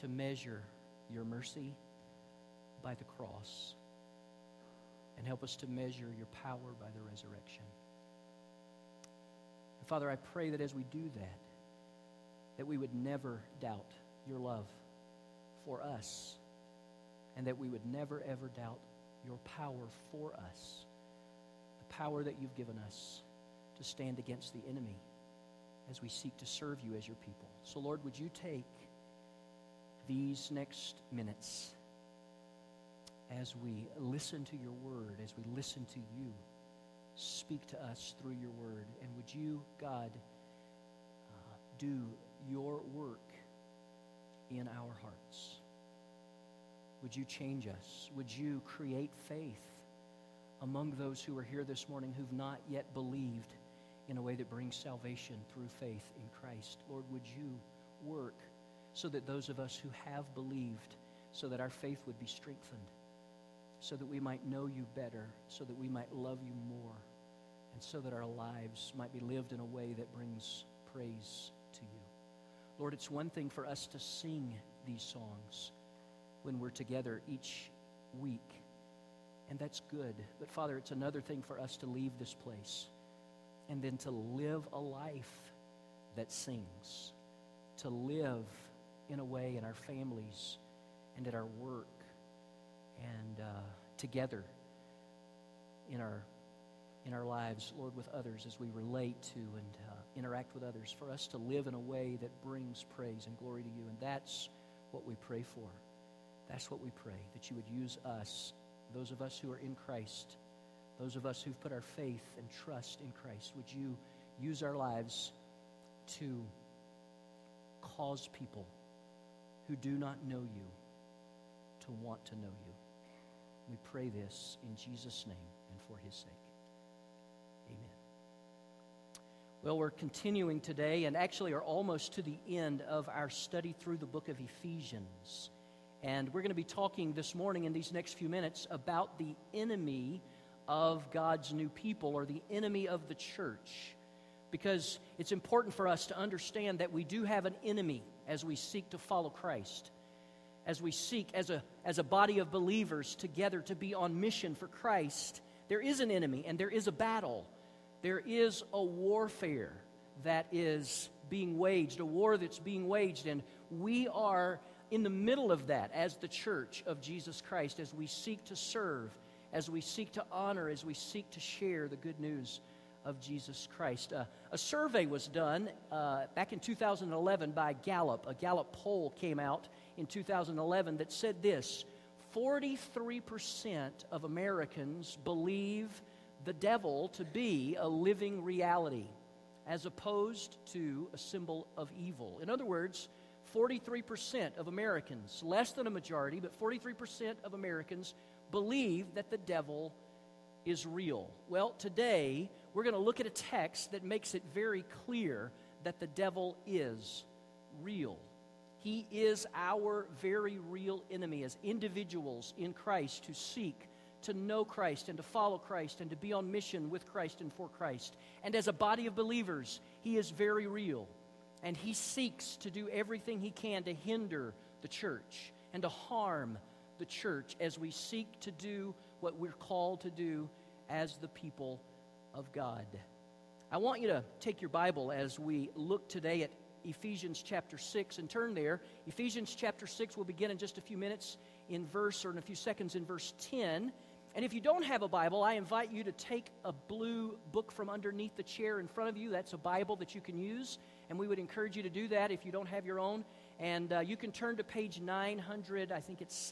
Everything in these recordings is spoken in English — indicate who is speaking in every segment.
Speaker 1: to measure your mercy by the cross, and help us to measure your power by the resurrection. And Father, I pray that as we do that, that we would never doubt your love for us, and that we would never, ever doubt your power for us, the power that you've given us to stand against the enemy as we seek to serve you as your people. So, Lord, would you take these next minutes as we listen to your word, as we listen to you speak to us through your word, and would you, God, do your work in our hearts? Would you change us? Would you create faith among those who are here this morning who've not yet believed in a way that brings salvation through faith in Christ? Lord, would you work so that those of us who have believed, so that our faith would be strengthened, so that we might know you better, so that we might love you more, and so that our lives might be lived in a way that brings praise to you. Lord, it's one thing for us to sing these songs when we're together each week, and that's good. But Father, it's another thing for us to leave this place and then to live a life that sings, to live in a way in our families and at our work and together in our lives, Lord, with others as we relate to and interact with others, for us to live in a way that brings praise and glory to you. And that's what we pray for. That's what we pray, that you would use us, those of us who are in Christ, those of us who've put our faith and trust in Christ. Would you use our lives to cause people who do not know you to want to know you? We pray this in Jesus' name and for his sake. Amen. Well, we're continuing today and actually are almost to the end of our study through the book of Ephesians. And we're going to be talking this morning in these next few minutes about the enemy of God's new people, or the enemy of the church. Because it's important for us to understand that we do have an enemy as we seek to follow Christ. As we seek as a body of believers together to be on mission for Christ, there is an enemy and there is a battle. There is a warfare that is being waged, a war that's being waged, and we are in the middle of that as the church of Jesus Christ, as we seek to serve, as we seek to honor, as we seek to share the good news of Jesus Christ. A survey was done back in 2011 by Gallup. A Gallup poll came out in 2011 that said this: 43% of Americans believe the devil to be a living reality, as opposed to a symbol of evil. In other words, 43% of Americans, less than a majority, but 43% of Americans believe that the devil is real. Well, today we're going to look at a text that makes it very clear that the devil is real. He is our very real enemy as individuals in Christ who seek to know Christ and to follow Christ and to be on mission with Christ and for Christ. And as a body of believers, he is very real. And he seeks to do everything he can to hinder the church and to harm the church as we seek to do what we're called to do as the people of God. I want you to take your Bible as we look today at Ephesians chapter 6 and turn there. Ephesians chapter 6 will begin in just a few minutes in a few seconds in verse 10. And if you don't have a Bible, I invite you to take a blue book from underneath the chair in front of you. That's a Bible that you can use, and we would encourage you to do that if you don't have your own. And you can turn to page 900, I think it's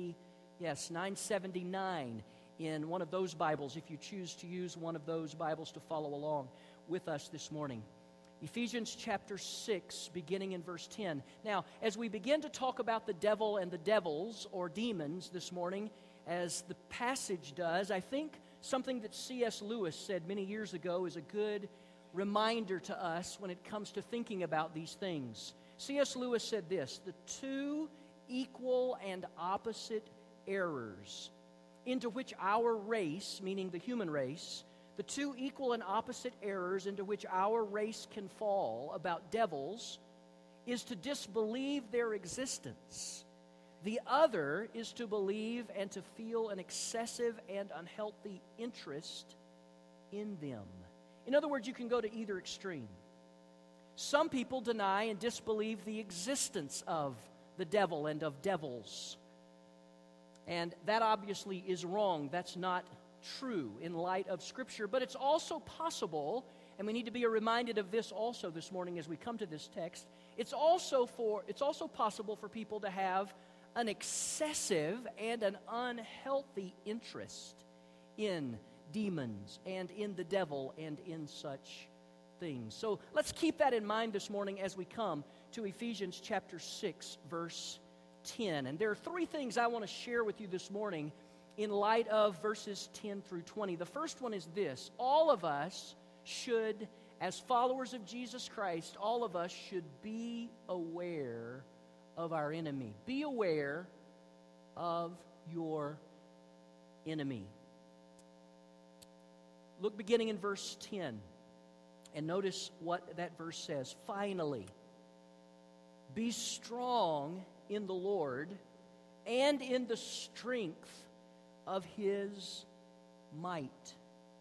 Speaker 1: 979 in one of those Bibles if you choose to use one of those Bibles to follow along with us this morning. Ephesians chapter 6, beginning in verse 10. Now, as we begin to talk about the devil and the devils, or demons, this morning, as the passage does, I think something that C.S. Lewis said many years ago is a good reminder to us when it comes to thinking about these things. C.S. Lewis said this: the two equal and opposite errors into which our race, meaning the human race, the two equal and opposite errors into which our race can fall about devils is to disbelieve their existence. The other is to believe and to feel an excessive and unhealthy interest in them. In other words, you can go to either extreme. Some people deny and disbelieve the existence of the devil and of devils. And that obviously is wrong. That's not true in light of Scripture. But it's also possible, and we need to be reminded of this also this morning as we come to this text, it's also possible for people to have an excessive and an unhealthy interest in demons and in the devil and in such things. So let's keep that in mind this morning as we come to Ephesians chapter 6, verse 10. And there are three things I want to share with you this morning in light of verses 10 through 20. The first one is this: all of us should, as followers of Jesus Christ, all of us should be aware of our enemy. Be aware of your enemy. Look beginning in verse 10 and notice what that verse says. Finally, be strong in the Lord and in the strength of His might.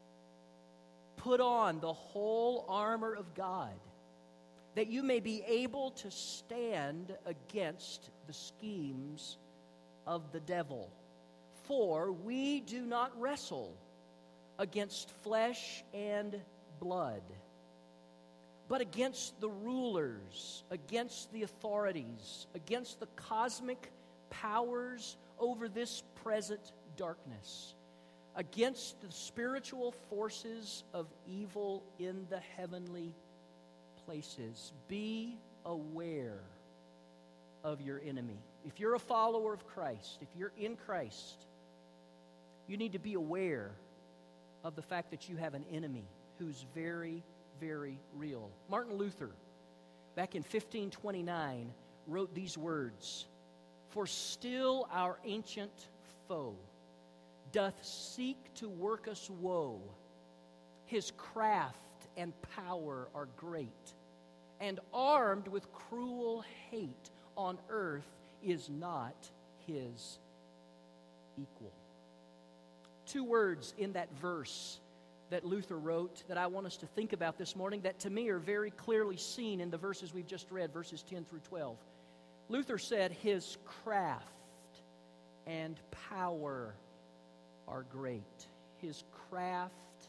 Speaker 1: Put on the whole armor of God, that you may be able to stand against the schemes of the devil. For we do not wrestle against flesh and blood, but against the rulers, against the authorities, against the cosmic powers over this present darkness, against the spiritual forces of evil in the heavenly places. Be aware of your enemy. If you're a follower of Christ, if you're in Christ, you need to be aware of the fact that you have an enemy who's very, very real. Martin Luther, back in 1529, wrote these words: "For still our ancient foe doth seek to work us woe. His craft and power are great, and armed with cruel hate on earth is not his equal." Two words in that verse that Luther wrote that I want us to think about this morning that to me are very clearly seen in the verses we've just read, verses 10 through 12. Luther said, "His craft and power are great." His craft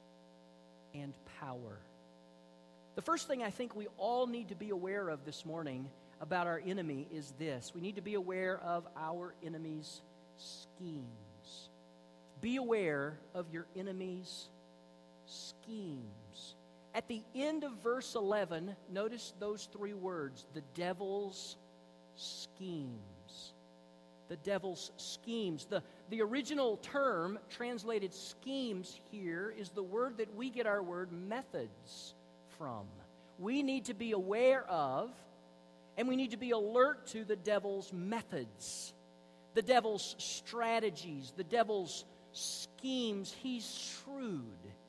Speaker 1: and power. The first thing I think we all need to be aware of this morning about our enemy is this: we need to be aware of our enemy's schemes. Be aware of your enemy's schemes. At the end of verse 11, notice those three words: the devil's schemes. The devil's schemes. The original term translated schemes here is the word that we get our word methods from. We need to be aware of, and we need to be alert to the devil's methods, the devil's strategies, the devil's schemes. He's shrewd.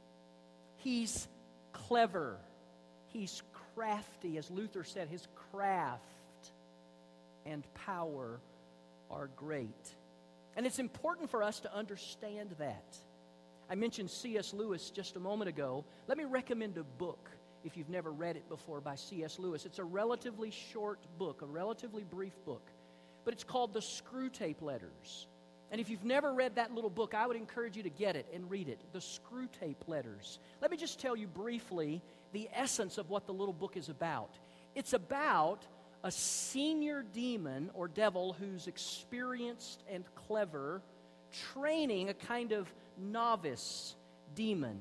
Speaker 1: He's clever. He's crafty. As Luther said, his craft and power are great. And it's important for us to understand that. I mentioned C.S. Lewis just a moment ago. Let me recommend a book, if you've never read it before, by C.S. Lewis. It's a relatively short book, a relatively brief book, but it's called The Screwtape Letters. And if you've never read that little book, I would encourage you to get it and read it, The Screwtape Letters. Let me just tell you briefly the essence of what the little book is about. It's about a senior demon or devil who's experienced and clever, training a kind of novice demon.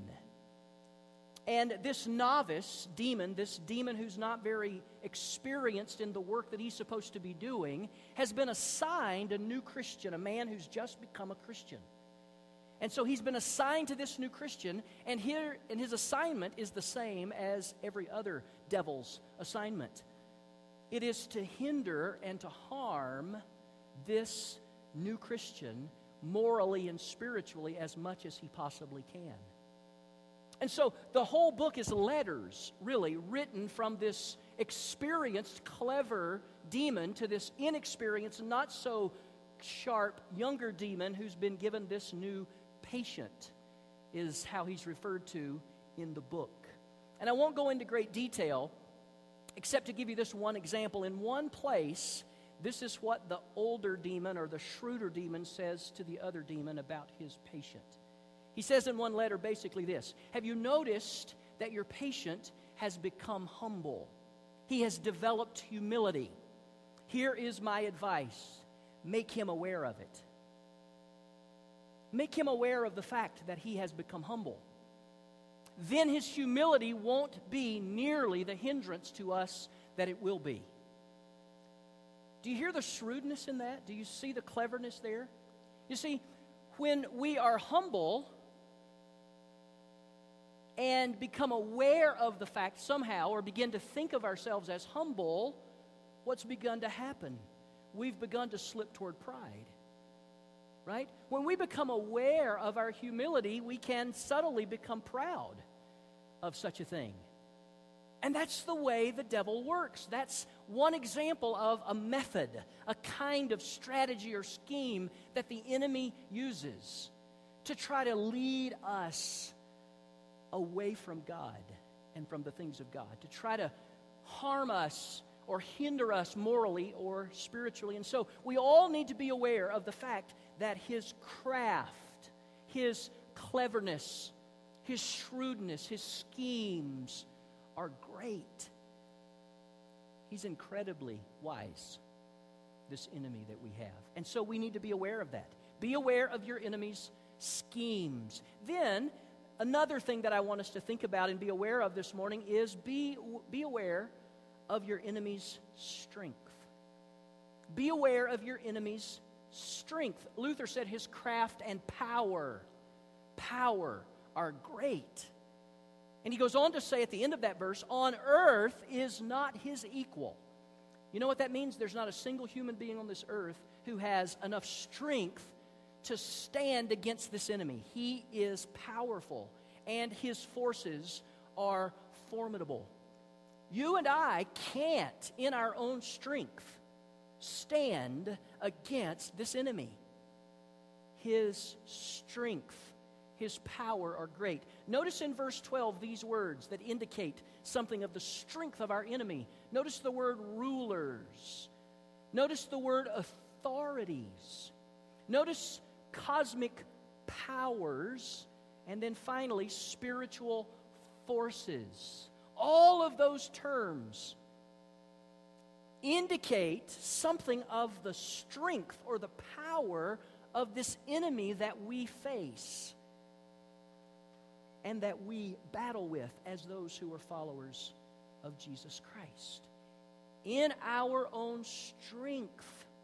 Speaker 1: And this novice demon, this demon who's not very experienced in the work that he's supposed to be doing, has been assigned a new Christian, a man who's just become a Christian. And so he's been assigned to this new Christian, and his assignment is the same as every other devil's assignment. It is to hinder and to harm this new Christian morally and spiritually as much as he possibly can. And so the whole book is letters, really, written from this experienced, clever demon to this inexperienced, not so sharp, younger demon who's been given this new patient, is how he's referred to in the book. And I won't go into great detail, except to give you this one example. In one place, this is what the older demon or the shrewder demon says to the other demon about his patient. He says in one letter basically this: have you noticed that your patient has become humble? He has developed humility. Here is my advice. Make him aware of it. Make him aware of the fact that he has become humble. Then his humility won't be nearly the hindrance to us that it will be. Do you hear the shrewdness in that? Do you see the cleverness there? You see, when we are humble and become aware of the fact somehow, or begin to think of ourselves as humble, what's begun to happen? We've begun to slip toward pride. Right? When we become aware of our humility, we can subtly become proud of such a thing. And that's the way the devil works. That's one example of a method, a kind of strategy or scheme that the enemy uses to try to lead us away from God and from the things of God, to try to harm us or hinder us morally or spiritually. And so we all need to be aware of the fact that his craft, his cleverness, his shrewdness, his schemes are great. He's incredibly wise, this enemy that we have. And so we need to be aware of that. Be aware of your enemy's schemes. Then, another thing that I want us to think about and be aware of this morning is be aware of your enemy's strength. Be aware of your enemy's strength. Luther said his craft and power are great. And he goes on to say at the end of that verse, on earth is not his equal. You know what that means? There's not a single human being on this earth who has enough strength to stand against this enemy. He is powerful, and his forces are formidable. You and I can't, in our own strength, stand against this enemy. His strength, his power are great. Notice in verse 12 these words that indicate something of the strength of our enemy. Notice the word rulers. Notice the word authorities. Notice cosmic powers. And then finally, spiritual forces. All of those terms indicate something of the strength or the power of this enemy that we face and that we battle with as those who are followers of Jesus Christ. In our own strength,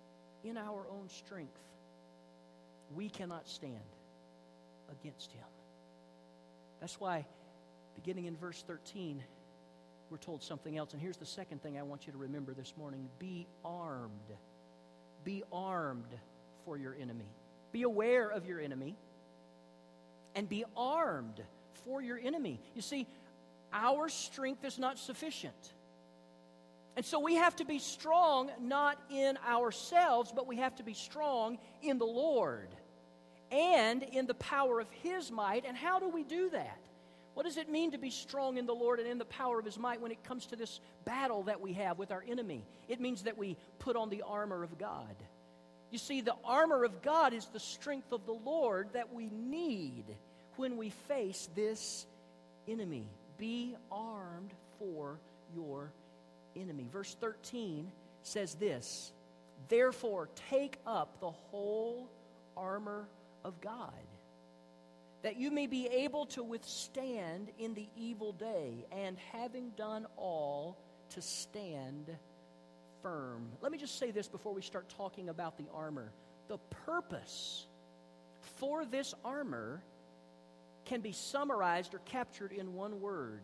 Speaker 1: we cannot stand against him. That's why, beginning in verse 13, we're told something else. And here's the second thing I want you to remember this morning. Be armed. Be armed for your enemy. Be aware of your enemy and be armed for your enemy. You see, our strength is not sufficient. And so we have to be strong not in ourselves, but we have to be strong in the Lord and in the power of his might. And how do we do that? What does it mean to be strong in the Lord and in the power of his might when it comes to this battle that we have with our enemy? It means that we put on the armor of God. You see, the armor of God is the strength of the Lord that we need when we face this enemy. Be armed for your enemy. Verse 13 says this: therefore, take up the whole armor of God, that you may be able to withstand in the evil day, and having done all, to stand firm. Let me just say this before we start talking about the armor. The purpose for this armor can be summarized or captured in one word: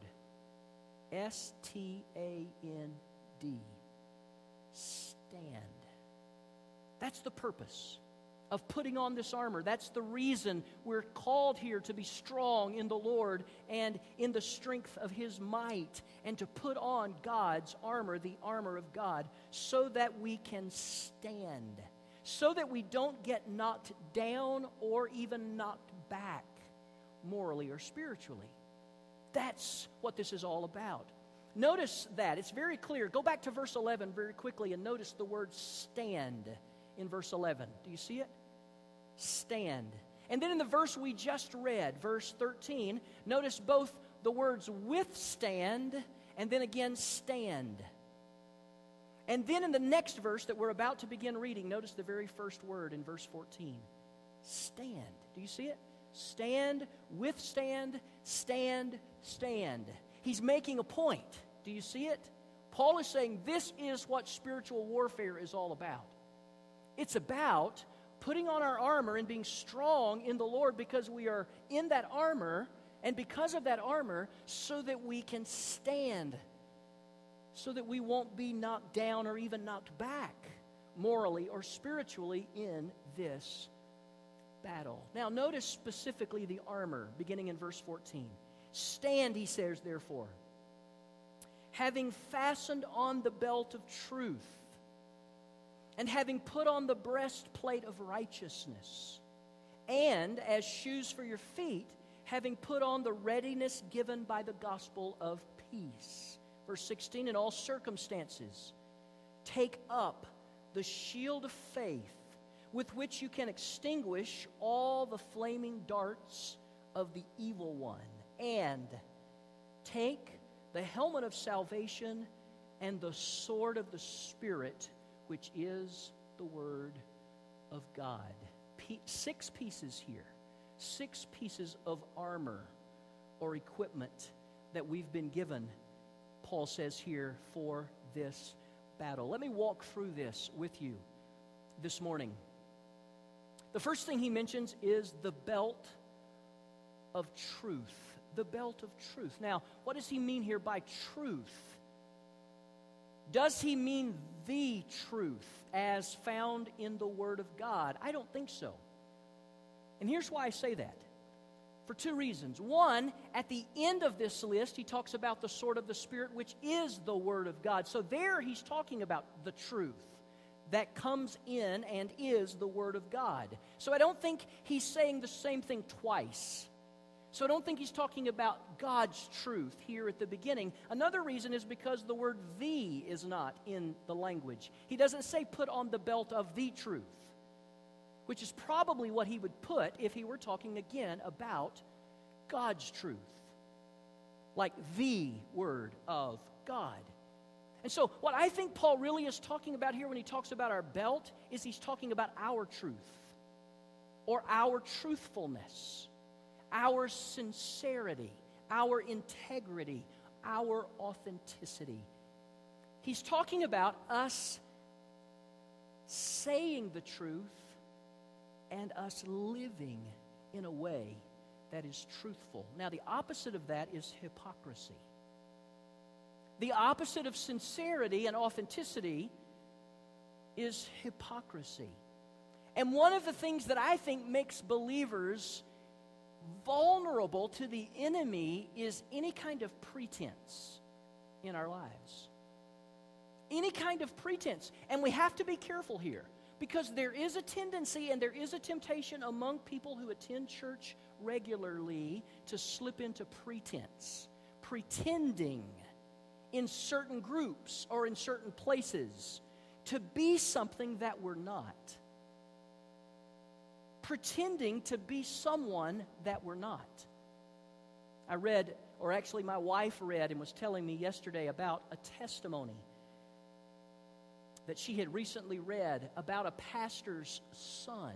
Speaker 1: S-T-A-N-D. Stand. That's the purpose of putting on this armor. That's the reason we're called here to be strong in the Lord and in the strength of His might, and to put on God's armor, the armor of God, so that we can stand, so that we don't get knocked down or even knocked back morally or spiritually. That's what this is all about. Notice that. It's very clear. Go back to verse 11 very quickly and notice the word stand in verse 11. Do you see it? Stand. And then in the verse we just read, verse 13, notice both the words withstand and then again stand. And then in the next verse that we're about to begin reading, notice the very first word in verse 14. Stand. Do you see it? Stand, withstand, stand, stand. He's making a point. Do you see it? Paul is saying this is what spiritual warfare is all about. It's about putting on our armor and being strong in the Lord because we are in that armor, and because of that armor, so that we can stand, so that we won't be knocked down or even knocked back morally or spiritually in this battle. Now, notice specifically the armor beginning in verse 14. Stand, he says, therefore, having fastened on the belt of truth, and having put on the breastplate of righteousness, and as shoes for your feet, having put on the readiness given by the gospel of peace. Verse 16, in all circumstances, take up the shield of faith, with which you can extinguish all the flaming darts of the evil one, and take the helmet of salvation and the sword of the Spirit, which is the Word of God. 6 pieces here. 6 pieces of armor or equipment that we've been given, Paul says here, for this battle. Let me walk through this with you this morning. The first thing he mentions is the belt of truth. The belt of truth. Now, what does he mean here by truth? Does he mean the truth as found in the Word of God? I don't think so. And here's why I say that. For 2 reasons. One, at the end of this list, he talks about the sword of the Spirit, which is the Word of God. So there he's talking about the truth that comes in and is the Word of God. So I don't think he's saying the same thing twice. So I don't think he's talking about God's truth here at the beginning. Another reason is because the word "the" is not in the language. He doesn't say put on the belt of the truth, which is probably what he would put if he were talking again about God's truth, like the Word of God. And so what I think Paul really is talking about here when he talks about our belt is he's talking about our truth or our truthfulness, our sincerity, our integrity, our authenticity. He's talking about us saying the truth and us living in a way that is truthful. Now, the opposite of that is hypocrisy. The opposite of sincerity and authenticity is hypocrisy. And one of the things that I think makes believers vulnerable to the enemy is any kind of pretense in our lives. Any kind of pretense. And we have to be careful here, because there is a tendency and there is a temptation among people who attend church regularly to slip into pretense, pretending in certain groups or in certain places to be something that we're not. Pretending to be someone that we're not. I read, or actually my wife read and was telling me yesterday about a testimony that she had recently read about a pastor's son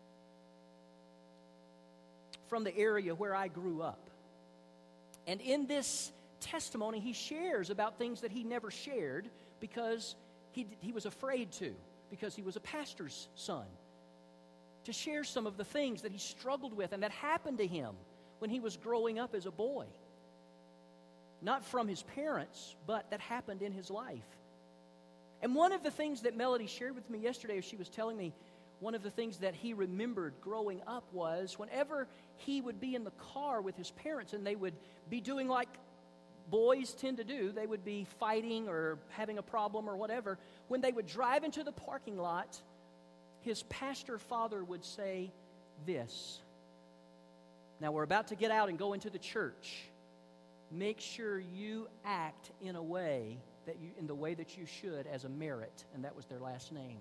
Speaker 1: from the area where I grew up. And in this testimony, he shares about things that he never shared because he was afraid to, because he was a pastor's son, to share some of the things that he struggled with and that happened to him when he was growing up as a boy. Not from his parents, but that happened in his life. And one of the things that Melody shared with me yesterday as she was telling me one of the things that he remembered growing up was whenever he would be in the car with his parents and they would be doing like boys tend to do, they would be fighting or having a problem or whatever. When they would drive into the parking lot, his pastor father would say this: "Now we're about to get out and go into the church. Make sure you act in the way that you should as a Merritt," and that was their last name.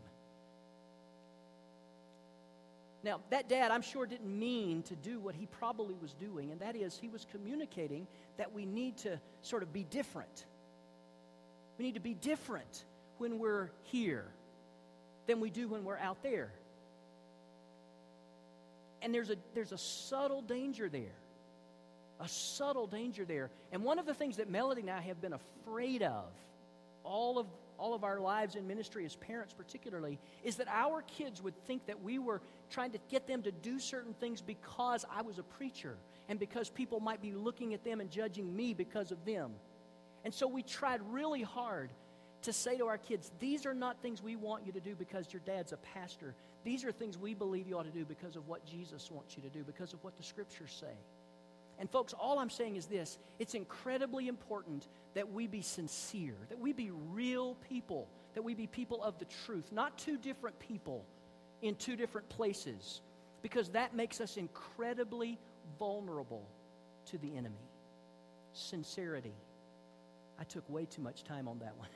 Speaker 1: Now, that dad, I'm sure, didn't mean to do what he probably was doing, and that is he was communicating that we need to sort of be different. We need to be different when we're here than we do when we're out there. And there's a subtle danger there. A subtle danger there. And one of the things that Melody and I have been afraid of all of our lives in ministry, as parents particularly, is that our kids would think that we were trying to get them to do certain things because I was a preacher and because people might be looking at them and judging me because of them. And so we tried really hard to say to our kids, these are not things we want you to do because your dad's a pastor. These are things we believe you ought to do because of what Jesus wants you to do, because of what the Scriptures say. And folks, all I'm saying is this: it's incredibly important that we be sincere, that we be real people, that we be people of the truth, not two different people in two different places, because that makes us incredibly vulnerable to the enemy. Sincerity. I took way too much time on that one.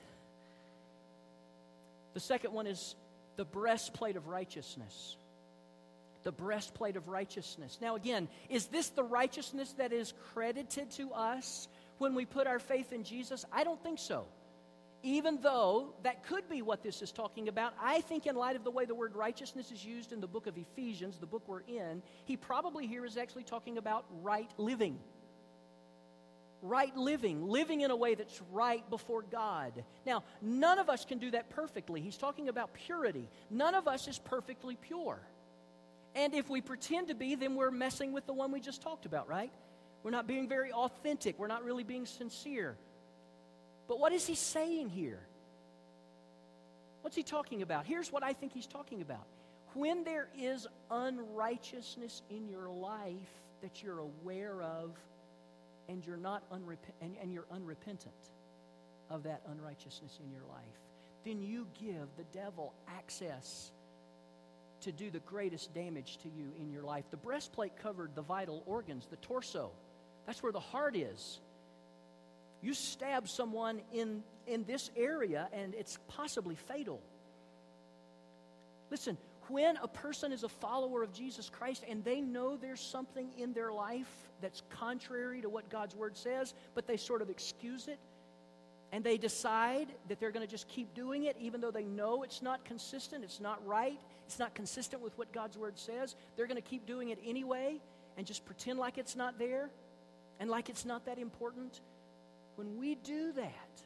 Speaker 1: The second one is the breastplate of righteousness. The breastplate of righteousness. Now again, is this the righteousness that is credited to us when we put our faith in Jesus? I don't think so. Even though that could be what this is talking about, I think in light of the way the word righteousness is used in the book of Ephesians, the book we're in, he probably here is actually talking about right living. Right living, living in a way that's right before God. Now, none of us can do that perfectly. He's talking about purity. None of us is perfectly pure. And if we pretend to be, then we're messing with the one we just talked about, right? We're not being very authentic. We're not really being sincere. But what is he saying here? What's he talking about? Here's what I think he's talking about. When there is unrighteousness in your life that you're aware of, and you're you're unrepentant of that unrighteousness in your life, then you give the devil access to do the greatest damage to you in your life. The breastplate covered the vital organs, the torso. That's where the heart is. You stab someone in this area, and it's possibly fatal. Listen, when a person is a follower of Jesus Christ and they know there's something in their life that's contrary to what God's Word says, but they sort of excuse it, and they decide that they're going to just keep doing it even though they know it's not consistent, it's not right, it's not consistent with what God's Word says. They're going to keep doing it anyway and just pretend like it's not there and like it's not that important. When we do that,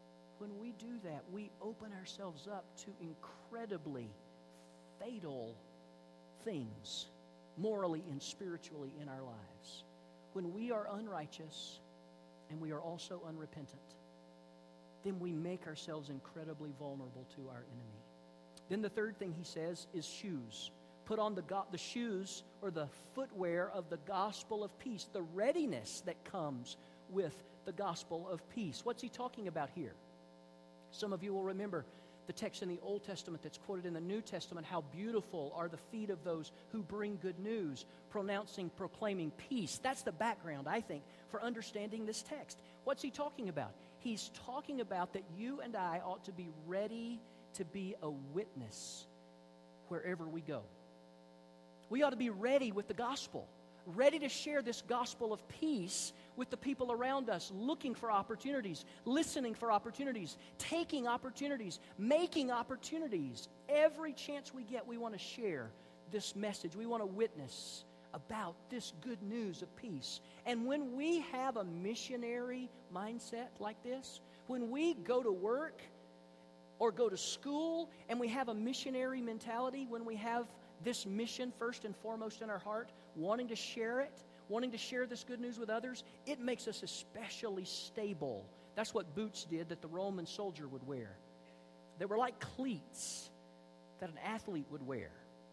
Speaker 1: we open ourselves up to incredibly fatal things, morally and spiritually, in our lives. When we are unrighteous and we are also unrepentant, then we make ourselves incredibly vulnerable to our enemy. Then the third thing he says is shoes. Put on the shoes or the footwear of the gospel of peace, the readiness that comes with the gospel of peace. What's he talking about here? Some of you will remember the text in the Old Testament that's quoted in the New Testament, how beautiful are the feet of those who bring good news, proclaiming peace. That's the background, I think, for understanding this text. What's he talking about? He's talking about that you and I ought to be ready to be a witness wherever we go. We ought to be ready with the gospel, ready to share this gospel of peace with the people around us, looking for opportunities, listening for opportunities, taking opportunities, making opportunities. Every chance we get, we want to share this message. We want to witness about this good news of peace. And when we have a missionary mindset like this, when we go to work or go to school and we have a missionary mentality, when we have this mission first and foremost in our heart, wanting to share it, wanting to share this good news with others, it makes us especially stable. That's what boots did that the Roman soldier would wear. They were like cleats that an athlete would wear.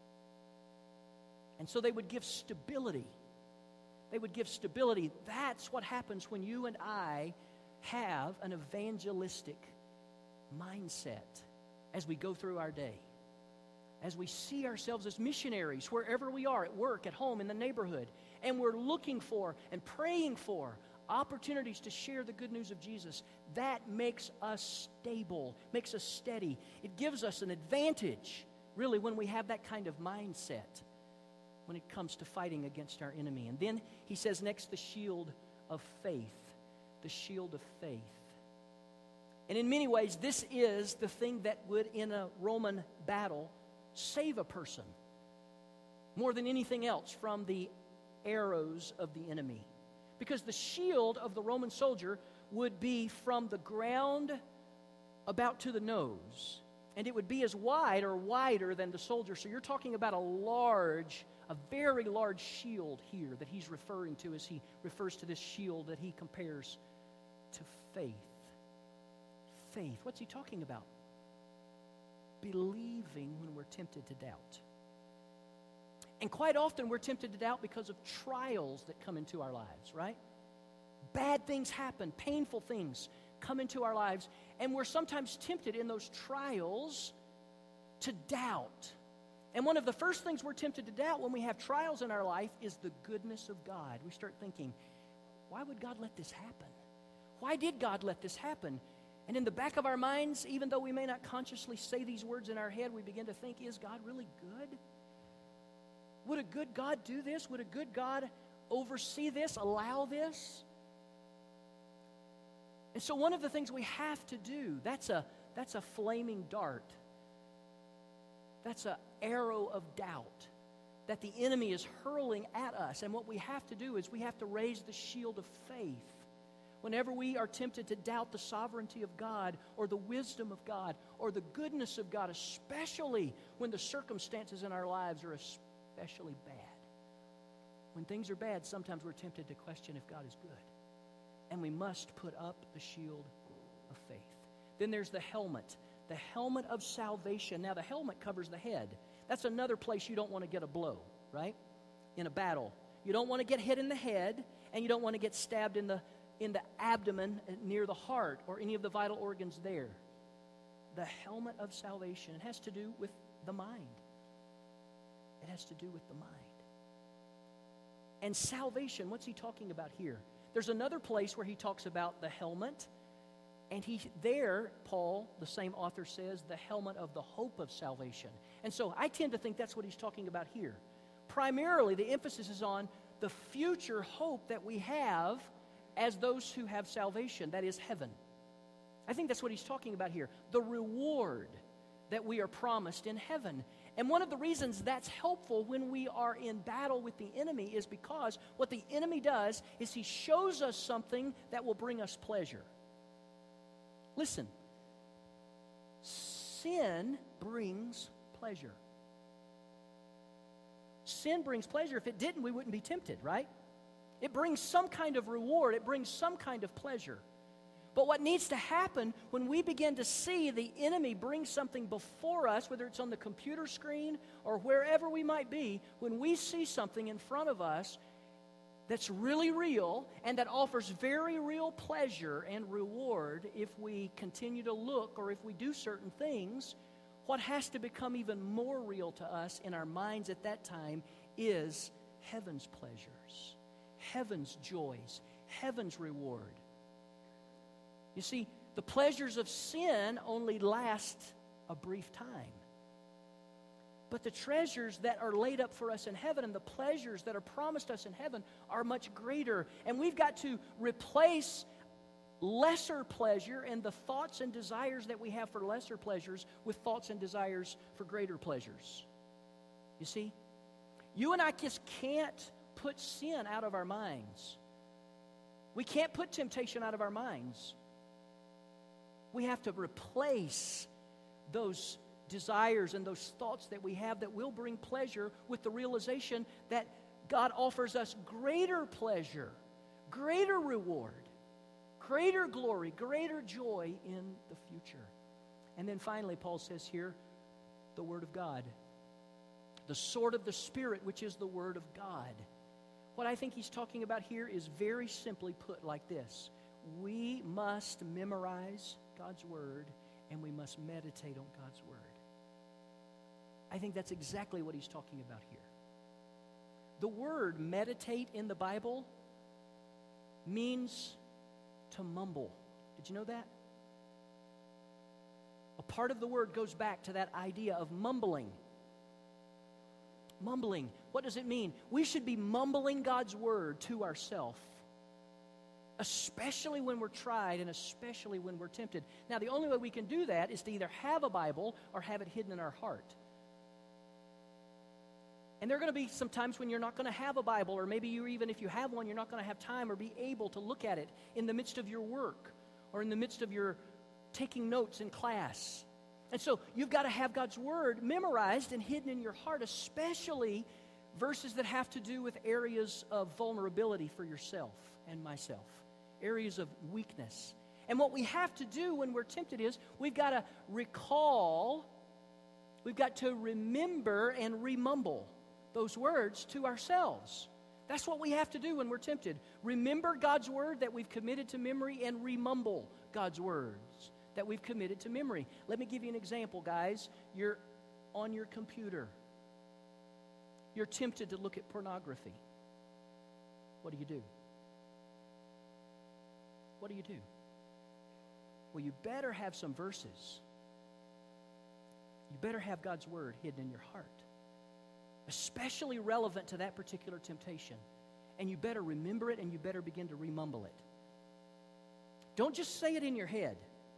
Speaker 1: And so they would give stability. They would give stability. That's what happens when you and I have an evangelistic mindset as we go through our day. As we see ourselves as missionaries wherever we are, at work, at home, in the neighborhood, and we're looking for and praying for opportunities to share the good news of Jesus, that makes us stable, makes us steady. It gives us an advantage, really, when we have that kind of mindset when it comes to fighting against our enemy. And then he says next, the shield of faith. The shield of faith. And in many ways, this is the thing that would, in a Roman battle, save a person more than anything else from the arrows of the enemy. Because the shield of the Roman soldier would be from the ground about to the nose. And it would be as wide or wider than the soldier. So you're talking about a very large shield here that he's referring to as he refers to this shield that he compares to faith. Faith. What's he talking about? Believing when we're tempted to doubt. And quite often we're tempted to doubt because of trials that come into our lives, right? Bad things happen, painful things come into our lives, and we're sometimes tempted in those trials to doubt. And one of the first things we're tempted to doubt when we have trials in our life is the goodness of God. We start thinking, why would God let this happen? Why did God let this happen? And in the back of our minds, even though we may not consciously say these words in our head, we begin to think, is God really good? Would a good God do this? Would a good God oversee this, allow this? And so one of the things we have to do, that's a flaming dart. That's an arrow of doubt that the enemy is hurling at us. And what we have to do is we have to raise the shield of faith. Whenever we are tempted to doubt the sovereignty of God or the wisdom of God or the goodness of God, especially when the circumstances in our lives are especially bad. When things are bad, sometimes we're tempted to question if God is good. And we must put up the shield of faith. Then there's the helmet of salvation. Now, the helmet covers the head. That's another place you don't want to get a blow, right? In a battle. You don't want to get hit in the head, and you don't want to get stabbed in the abdomen near the heart or any of the vital organs there. The helmet of salvation. It has to do with the mind. It has to do with the mind. And salvation, what's he talking about here? There's another place where he talks about the helmet. And Paul, the same author, says, the helmet of the hope of salvation. And so I tend to think that's what he's talking about here. Primarily, the emphasis is on the future hope that we have as those who have salvation, that is heaven. I think that's what he's talking about here. The reward that we are promised in heaven. And one of the reasons that's helpful when we are in battle with the enemy is because what the enemy does is he shows us something that will bring us pleasure. Listen, sin brings pleasure. Sin brings pleasure. If it didn't, we wouldn't be tempted, right? It brings some kind of reward. It brings some kind of pleasure. But what needs to happen when we begin to see the enemy bring something before us, whether it's on the computer screen or wherever we might be, when we see something in front of us that's really real and that offers very real pleasure and reward if we continue to look or if we do certain things, what has to become even more real to us in our minds at that time is heaven's pleasures, heaven's joys, heaven's reward. You see, the pleasures of sin only last a brief time. But the treasures that are laid up for us in heaven and the pleasures that are promised us in heaven are much greater. And we've got to replace lesser pleasure and the thoughts and desires that we have for lesser pleasures with thoughts and desires for greater pleasures. You see, you and I just can't put sin out of our minds. We can't put temptation out of our minds. We have to replace those desires and those thoughts that we have that will bring pleasure with the realization that God offers us greater pleasure, greater reward, greater glory, greater joy in the future. And then finally, Paul says here, the Word of God. The sword of the Spirit, which is the Word of God. What I think he's talking about here is very simply put like this. We must memorize God's Word, and we must meditate on God's Word. I think that's exactly what he's talking about here. The word meditate in the Bible means to mumble. Did you know that? A part of the word goes back to that idea of mumbling. Mumbling. What does it mean? We should be mumbling God's Word to ourselves, especially when we're tried and especially when we're tempted. Now, the only way we can do that is to either have a Bible or have it hidden in our heart. And there are going to be some times when you're not going to have a Bible, or maybe even if you have one, you're not going to have time or be able to look at it in the midst of your work or in the midst of your taking notes in class. And so you've got to have God's Word memorized and hidden in your heart, especially verses that have to do with areas of vulnerability for yourself and myself, areas of weakness. And what we have to do when we're tempted is we've got to recall, we've got to remember and remumble those words to ourselves. That's what we have to do when we're tempted. Remember God's Word that we've committed to memory and remumble God's words that we've committed to memory. Let me give you an example, guys. You're on your computer. You're tempted to look at pornography. What do you do? What do you do? Well, you better have some verses. You better have God's Word hidden in your heart, especially relevant to that particular temptation. And you better remember it, and you better begin to remumble it. Don't just say it in your head.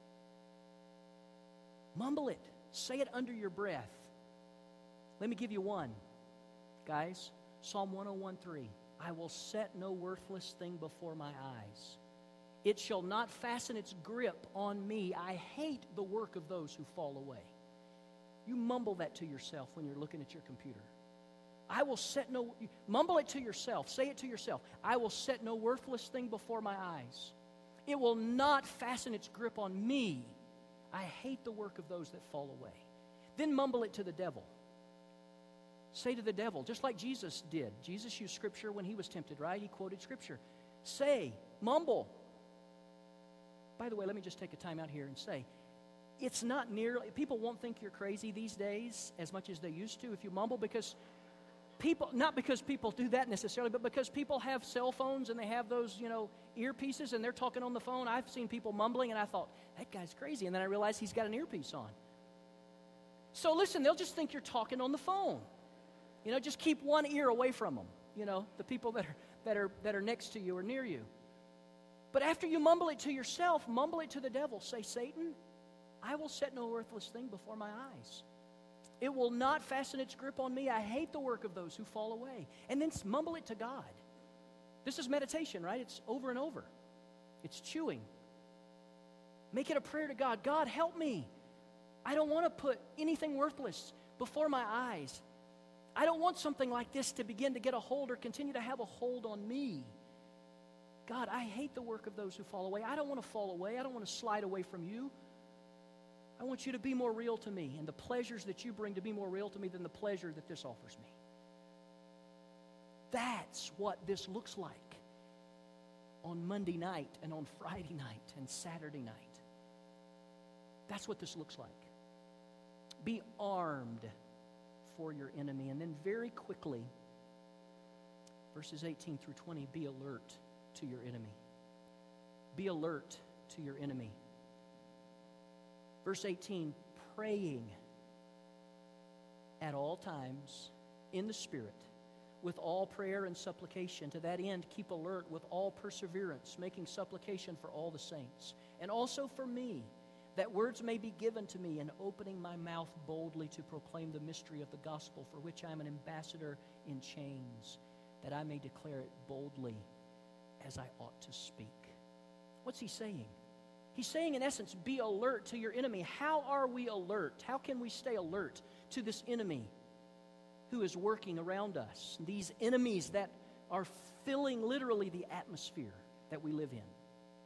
Speaker 1: Mumble it. Say it under your breath. Let me give you one, guys. Psalm 101:3. I will set no worthless thing before my eyes. It shall not fasten its grip on me. I hate the work of those who fall away. You mumble that to yourself when you're looking at your computer. I will set no, mumble it to yourself. Say it to yourself. I will set no worthless thing before my eyes. It will not fasten its grip on me. I hate the work of those that fall away. Then mumble it to the devil. Say to the devil, just like Jesus did. Jesus used Scripture when he was tempted, right? He quoted Scripture. Say, mumble. By the way, let me just take a time out here and say, it's not nearly, people won't think you're crazy these days as much as they used to if you mumble, because people, not because people do that necessarily, but because people have cell phones and they have those, earpieces and they're talking on the phone. I've seen people mumbling and I thought, that guy's crazy. And then I realized he's got an earpiece on. So listen, they'll just think you're talking on the phone. Just keep one ear away from them. The people that are next to you or near you. But after you mumble it to yourself, mumble it to the devil. Say, Satan, I will set no worthless thing before my eyes. It will not fasten its grip on me. I hate the work of those who fall away. And then mumble it to God. This is meditation, right? It's over and over. It's chewing. Make it a prayer to God. God, help me. I don't want to put anything worthless before my eyes. I don't want something like this to begin to get a hold or continue to have a hold on me. God, I hate the work of those who fall away. I don't want to fall away. I don't want to slide away from you. I want you to be more real to me, and the pleasures that you bring to be more real to me than the pleasure that this offers me. That's what this looks like on Monday night and on Friday night and Saturday night. That's what this looks like. Be armed for your enemy. And then very quickly, verses 18 through 20, be alert to your enemy. Be alert to your enemy. Verse 18, praying at all times in the Spirit, with all prayer and supplication. To that end, keep alert with all perseverance, making supplication for all the saints, and also for me, that words may be given to me in opening my mouth boldly to proclaim the mystery of the gospel, for which I am an ambassador in chains, that I may declare it boldly as I ought to speak. What's he saying? He's saying, in essence, be alert to your enemy. How are we alert? How can we stay alert to this enemy who is working around us? These enemies that are filling literally the atmosphere that we live in.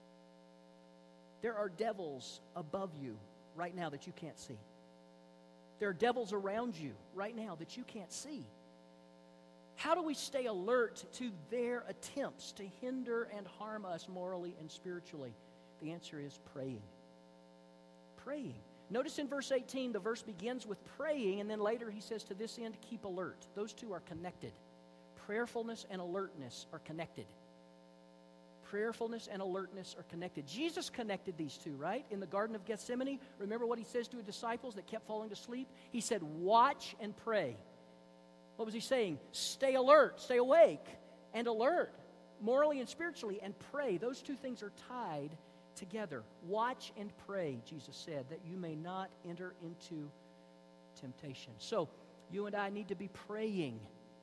Speaker 1: There are devils above you right now that you can't see. There are devils around you right now that you can't see. How do we stay alert to their attempts to hinder and harm us morally and spiritually? The answer is praying. Praying. Notice in verse 18, the verse begins with praying, and then later he says, to this end, keep alert. Those two are connected. Prayerfulness and alertness are connected. Prayerfulness and alertness are connected. Jesus connected these two, right? In the Garden of Gethsemane, remember what he says to his disciples that kept falling asleep? He said, watch and pray. What was he saying? Stay alert, stay awake, and alert, morally and spiritually, and pray. Those two things are tied together. Watch and pray, Jesus said, that you may not enter into temptation. So, you and I need to be praying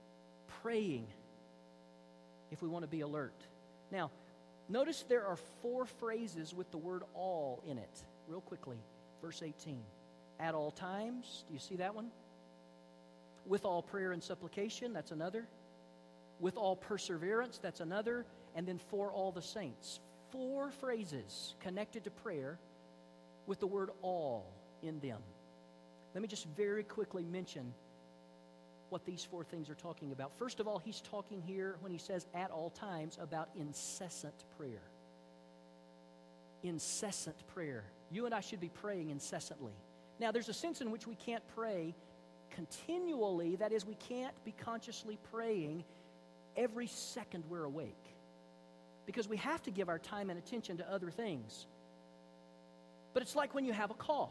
Speaker 1: if we want to be alert. Now, notice there are 4 phrases with the word all in it. Real quickly, verse 18. At all times, do you see that one? With all prayer and supplication, that's another. With all perseverance, that's another. And then for all the saints. 4 phrases connected to prayer with the word all in them. Let me just very quickly mention what these 4 things are talking about. First of all, he's talking here, when he says at all times, about incessant prayer. Incessant prayer. You and I should be praying incessantly. Now, there's a sense in which we can't pray continually. That is, we can't be consciously praying every second we're awake, because we have to give our time and attention to other things. But it's like when you have a cough.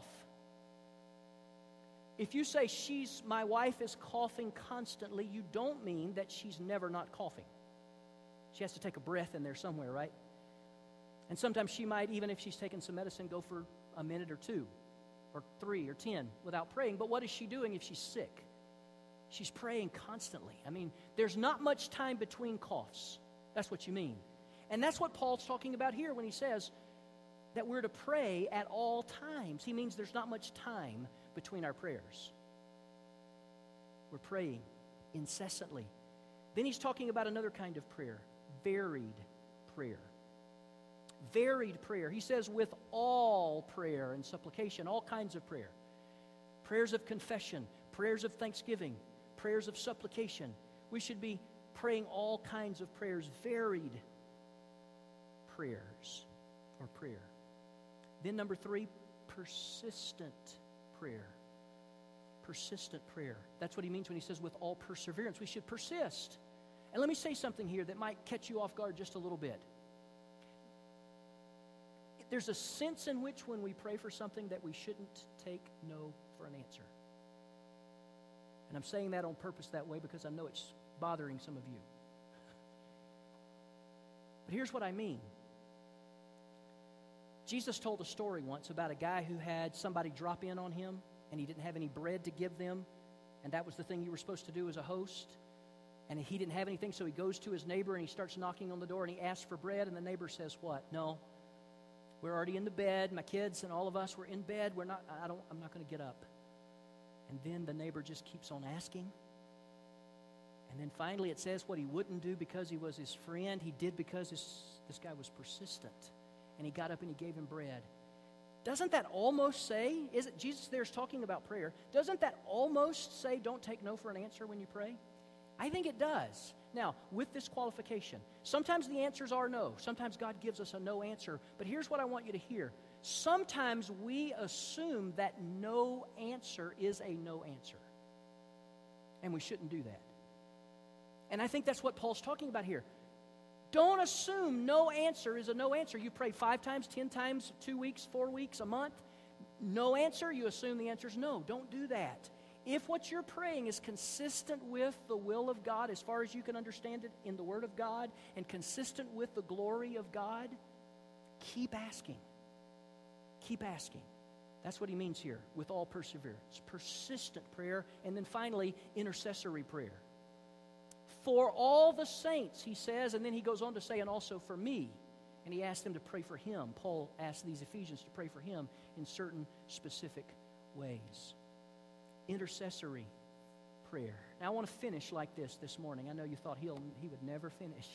Speaker 1: If you say, my wife is coughing constantly, you don't mean that she's never not coughing. She has to take a breath in there somewhere, right? And sometimes she might, even if she's taking some medicine, go for a minute or 2 or 3 or 10 without praying. But what is she doing if she's sick? She's praying constantly. I mean, there's not much time between coughs. That's what you mean. And that's what Paul's talking about here when he says that we're to pray at all times. He means there's not much time between our prayers. We're praying incessantly. Then he's talking about another kind of prayer, varied prayer. Varied prayer. He says with all prayer and supplication, all kinds of prayer. Prayers of confession, prayers of thanksgiving, prayers of supplication. We should be praying all kinds of prayers, varied prayers or prayer. Then number 3, persistent prayer. Persistent prayer. That's what he means when he says with all perseverance. We should persist. And let me say something here that might catch you off guard just a little bit. There's a sense in which when we pray for something that we shouldn't take no for an answer. And I'm saying that on purpose that way because I know it's bothering some of you. But here's what I mean. Jesus told a story once about a guy who had somebody drop in on him and he didn't have any bread to give them, and that was the thing you were supposed to do as a host. And he didn't have anything, so he goes to his neighbor and he starts knocking on the door and he asks for bread, and the neighbor says, what? No, we're already in the bed. My kids and all of us, we're in bed. I'm not going to get up. And then the neighbor just keeps on asking. And then finally it says what he wouldn't do because he was his friend, he did because this guy was persistent. And he got up and he gave him bread. Doesn't that almost say, Jesus there's talking about prayer, doesn't that almost say don't take no for an answer when you pray? I think it does. Now, with this qualification, sometimes the answers are no. Sometimes God gives us a no answer. But here's what I want you to hear. Sometimes we assume that no answer is a no answer. And we shouldn't do that. And I think that's what Paul's talking about here. Don't assume no answer is a no answer. You pray 5 times, 10 times, 2 weeks, 4 weeks, a month. No answer, you assume the answer is no. Don't do that. If what you're praying is consistent with the will of God, as far as you can understand it in the Word of God, and consistent with the glory of God, keep asking. Keep asking. That's what he means here, with all perseverance. Persistent prayer, and then finally, intercessory prayer. For all the saints, he says, and then he goes on to say, and also for me. And he asked them to pray for him. Paul asked these Ephesians to pray for him in certain specific ways. Intercessory prayer. Now I want to finish like this morning. I know you thought he would never finish.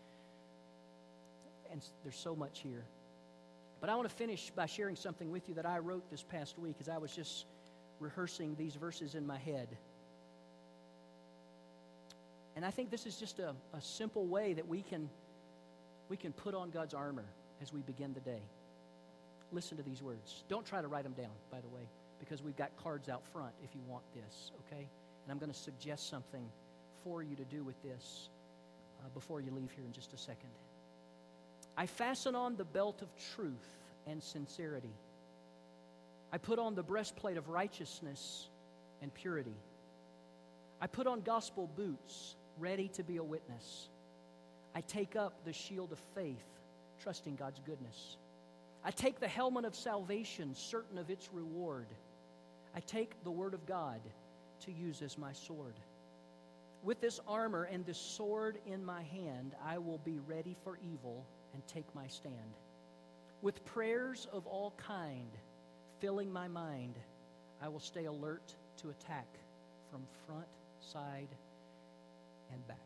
Speaker 1: And there's so much here. But I want to finish by sharing something with you that I wrote this past week as I was just rehearsing these verses in my head. And I think this is just a simple way that we can put on God's armor as we begin the day. Listen to these words. Don't try to write them down, by the way, because we've got cards out front if you want this, okay? And I'm going to suggest something for you to do with this before you leave here in just a second. I fasten on the belt of truth and sincerity. I put on the breastplate of righteousness and purity. I put on gospel boots, ready to be a witness. I take up the shield of faith, trusting God's goodness. I take the helmet of salvation, certain of its reward. I take the word of God to use as my sword. With this armor and this sword in my hand, I will be ready for evil and take my stand. With prayers of all kind filling my mind, I will stay alert to attack from front, side, and back.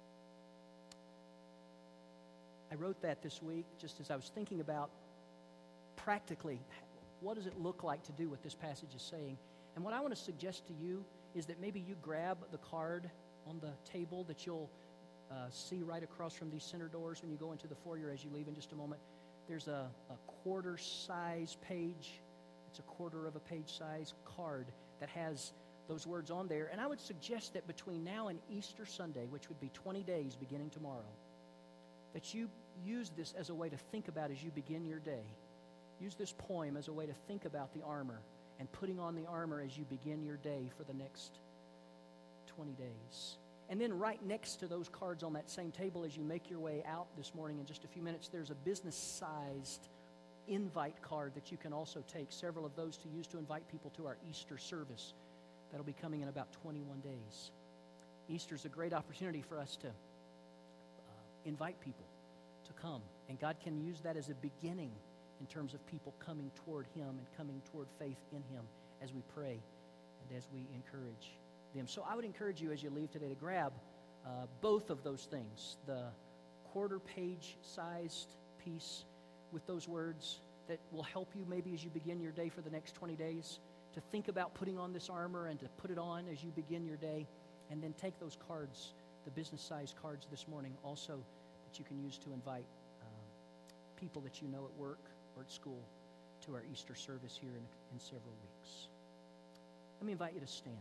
Speaker 1: I wrote that this week just as I was thinking about practically what does it look like to do what this passage is saying. And what I want to suggest to you is that maybe you grab the card on the table that you'll see right across from these center doors when you go into the foyer as you leave in just a moment. There's a quarter size page. It's a quarter of a page size card that has those words on there. And I would suggest that between now and Easter Sunday, which would be 20 days beginning tomorrow, that you use this as a way to think about as you begin your day. Use this poem as a way to think about the armor and putting on the armor as you begin your day for the next 20 days. And then right next to those cards on that same table as you make your way out this morning in just a few minutes, there's a business-sized invite card that you can also take, several of those to use to invite people to our Easter service. That'll be coming in about 21 days. Easter's a great opportunity for us to invite people to come. And God can use that as a beginning in terms of people coming toward Him and coming toward faith in Him as we pray and as we encourage them. So I would encourage you as you leave today to grab both of those things, the quarter page sized piece with those words that will help you maybe as you begin your day for the next 20 days to think about putting on this armor and to put it on as you begin your day, and then take those cards, the business-sized cards this morning also that you can use to invite people that you know at work or at school to our Easter service here in several weeks. Let me invite you to stand.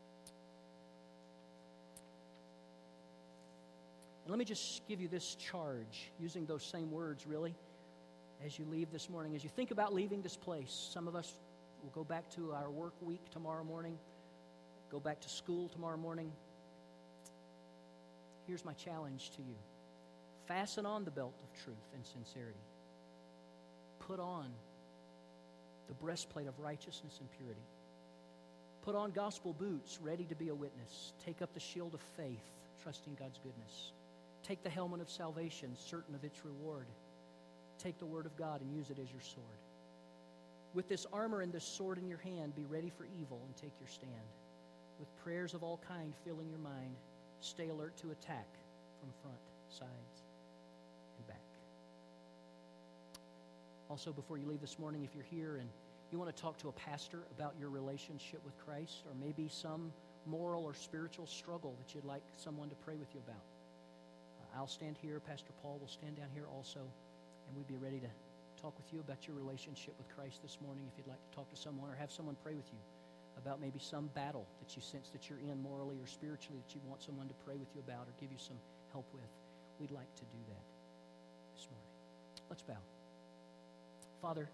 Speaker 1: And let me just give you this charge, using those same words, really, as you leave this morning. As you think about leaving this place, some of us will go back to our work week tomorrow morning, go back to school tomorrow morning. Here's my challenge to you. Fasten on the belt of truth and sincerity. Put on the breastplate of righteousness and purity. Put on gospel boots, ready to be a witness. Take up the shield of faith, trusting God's goodness. Take the helmet of salvation, certain of its reward. Take the word of God and use it as your sword. With this armor and this sword in your hand, be ready for evil and take your stand. With prayers of all kind filling your mind, stay alert to attack from front, sides, and back. Also, before you leave this morning, if you're here and you want to talk to a pastor about your relationship with Christ, or maybe some moral or spiritual struggle that you'd like someone to pray with you about, I'll stand here. Pastor Paul will stand down here also, and we'd be ready to talk with you about your relationship with Christ this morning. If you'd like to talk to someone or have someone pray with you about maybe some battle that you sense that you're in morally or spiritually that you want someone to pray with you about or give you some help with, we'd like to do that this morning. Let's bow. Father,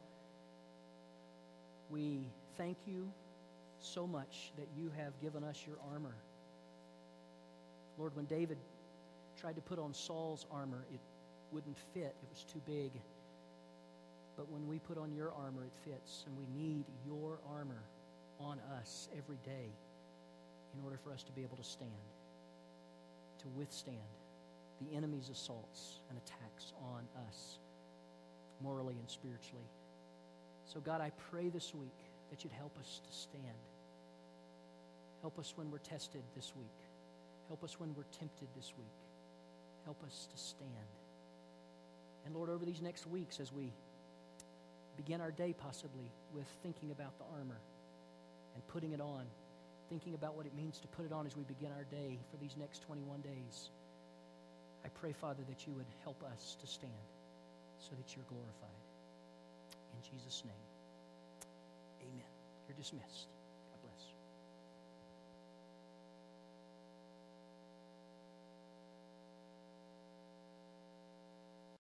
Speaker 1: we thank you so much that you have given us your armor. Lord, when David tried to put on Saul's armor, it wouldn't fit. It was too big. But when we put on your armor, it fits, and we need your armor on us every day in order for us to be able to stand, to withstand the enemy's assaults and attacks on us, morally and spiritually. So God, I pray this week that you'd help us to stand. Help us when we're tested this week. Help us when we're tempted this week. Help us to stand. And Lord, over these next weeks as we begin our day possibly with thinking about the armor and putting it on, thinking about what it means to put it on as we begin our day for these next 21 days. I pray, Father, that you would help us to stand so that you're glorified. In Jesus' name, amen. You're dismissed.